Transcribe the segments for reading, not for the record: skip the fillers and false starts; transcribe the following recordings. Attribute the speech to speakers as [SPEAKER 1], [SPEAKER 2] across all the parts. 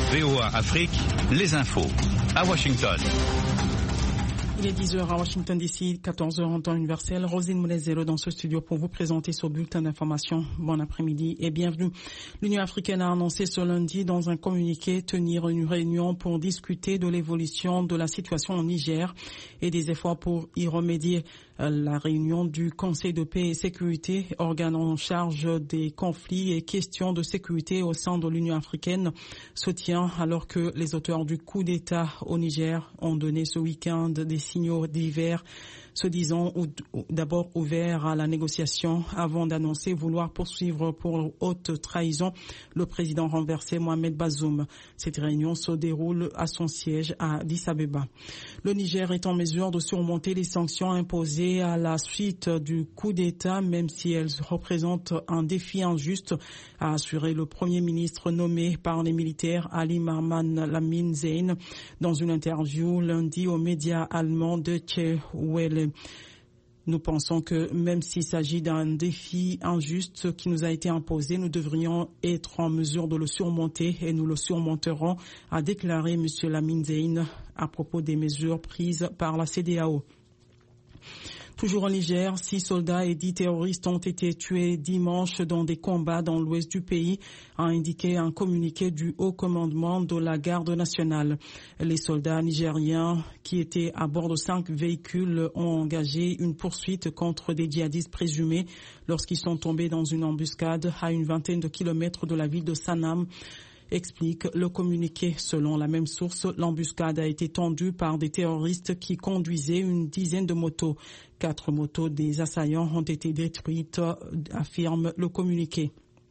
[SPEAKER 1] VOA Afrique, les infos. À Washington.
[SPEAKER 2] Il est 10h à Washington DC, 14h en temps universel. Rosine Moulezero dans ce studio pour vous présenter ce bulletin d'information. Bon après-midi et bienvenue. L'Union africaine a annoncé ce lundi dans un communiqué tenir une réunion pour discuter de l'évolution de la situation au Niger et des efforts pour y remédier. La réunion du Conseil de paix et sécurité, organe en charge des conflits et questions de sécurité au sein de l'Union africaine, se tient alors que les auteurs du coup d'État au Niger ont donné ce week-end des signaux divers, se disant d'abord ouverts à la négociation avant d'annoncer vouloir poursuivre pour haute trahison le président renversé Mohamed Bazoum. Cette réunion se déroule à son siège à Addis Abeba. Le Niger est en mesure de surmonter les sanctions imposées à la suite du coup d'État, même si elles représentent un défi injuste, a assuré le Premier ministre nommé par les militaires Ali Marman Lamine Zein dans une interview lundi aux médias allemands Deutsche Welle. Nous pensons que même s'il s'agit d'un défi injuste qui nous a été imposé, nous devrions être en mesure de le surmonter et nous le surmonterons, a déclaré M. Lamine Zein à propos des mesures prises par la CEDEAO. Toujours au Niger, 6 soldats et 10 terroristes ont été tués dimanche dans des combats dans l'ouest du pays, a indiqué un communiqué du haut commandement de la garde nationale. Les soldats nigériens qui étaient à bord de 5 véhicules ont engagé une poursuite contre des djihadistes présumés lorsqu'ils sont tombés dans une embuscade à une vingtaine de kilomètres de la ville de Sanam, explique le communiqué. Selon la même source, l'embuscade a été tendue par des terroristes qui conduisaient une dizaine de motos. 4 motos des assaillants ont été détruites, affirme le communiqué.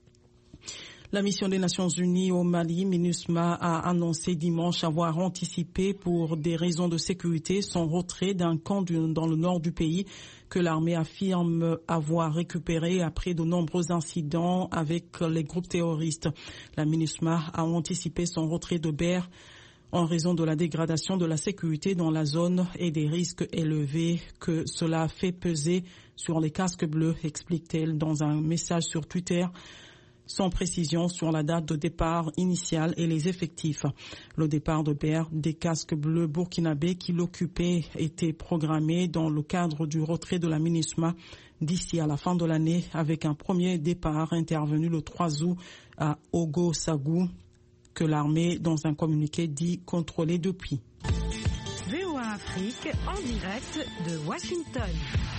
[SPEAKER 2] La mission des Nations Unies au Mali, MINUSMA, a annoncé dimanche avoir anticipé pour des raisons de sécurité son retrait d'un camp dans le nord du pays que l'armée affirme avoir récupéré après de nombreux incidents avec les groupes terroristes. La MINUSMA a anticipé son retrait de Ber en raison de la dégradation de la sécurité dans la zone et des risques élevés que cela a fait peser sur les casques bleus, explique-t-elle dans un message sur Twitter, sans précision sur la date de départ initiale et les effectifs. Le départ de Ber des casques bleus burkinabés qui l'occupaient était programmé dans le cadre du retrait de la MINUSMA d'ici à la fin de l'année, avec un premier départ intervenu le 3 août à Ogo-Sagou, que l'armée, dans un communiqué, dit contrôler depuis.
[SPEAKER 3] VOA Afrique en direct de Washington.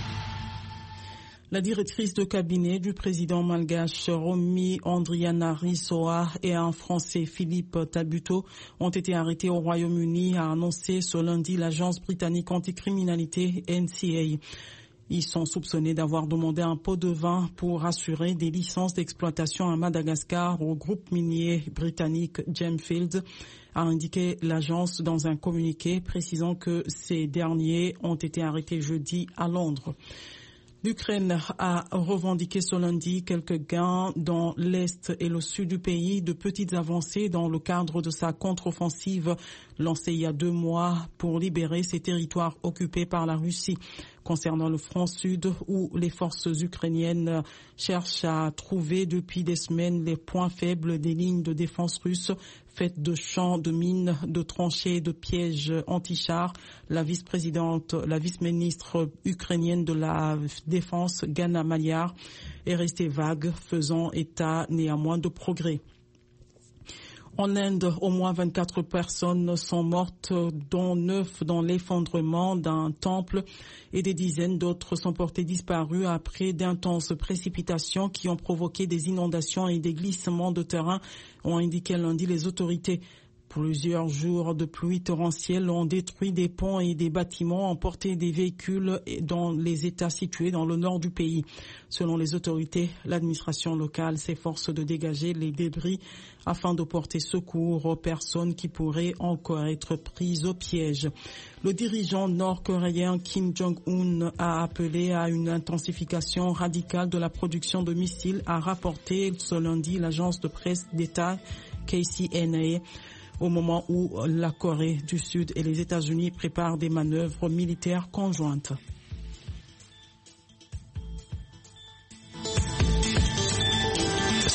[SPEAKER 2] La directrice de cabinet du président malgache Romy Andrianarisoa et un Français Philippe Tabuteau ont été arrêtés au Royaume-Uni, a annoncé ce lundi l'agence britannique anticriminalité NCA. Ils sont soupçonnés d'avoir demandé un pot de vin pour assurer des licences d'exploitation à Madagascar au groupe minier britannique Gemfield, a indiqué l'agence dans un communiqué précisant que ces derniers ont été arrêtés jeudi à Londres. L'Ukraine a revendiqué ce lundi quelques gains dans l'est et le sud du pays, de petites avancées dans le cadre de sa contre-offensive lancée il y a 2 mois pour libérer ces territoires occupés par la Russie. Concernant le front sud, où les forces ukrainiennes cherchent à trouver depuis des semaines les points faibles des lignes de défense russes faites de champs, de mines, de tranchées, de pièges anti-chars, la vice-ministre ukrainienne de la Défense, Gana Maliar, est restée vague, faisant état néanmoins de progrès. En Inde, au moins 24 personnes sont mortes, dont 9 dans l'effondrement d'un temple, et des dizaines d'autres sont portées disparues après d'intenses précipitations qui ont provoqué des inondations et des glissements de terrain, ont indiqué lundi les autorités. Plusieurs jours de pluie torrentielle ont détruit des ponts et des bâtiments, emporté des véhicules dans les États situés dans le nord du pays. Selon les autorités, l'administration locale s'efforce de dégager les débris afin de porter secours aux personnes qui pourraient encore être prises au piège. Le dirigeant nord-coréen Kim Jong-un a appelé à une intensification radicale de la production de missiles, a rapporté ce lundi l'agence de presse d'État KCNA, au moment où la Corée du Sud et les États-Unis préparent des manœuvres militaires conjointes.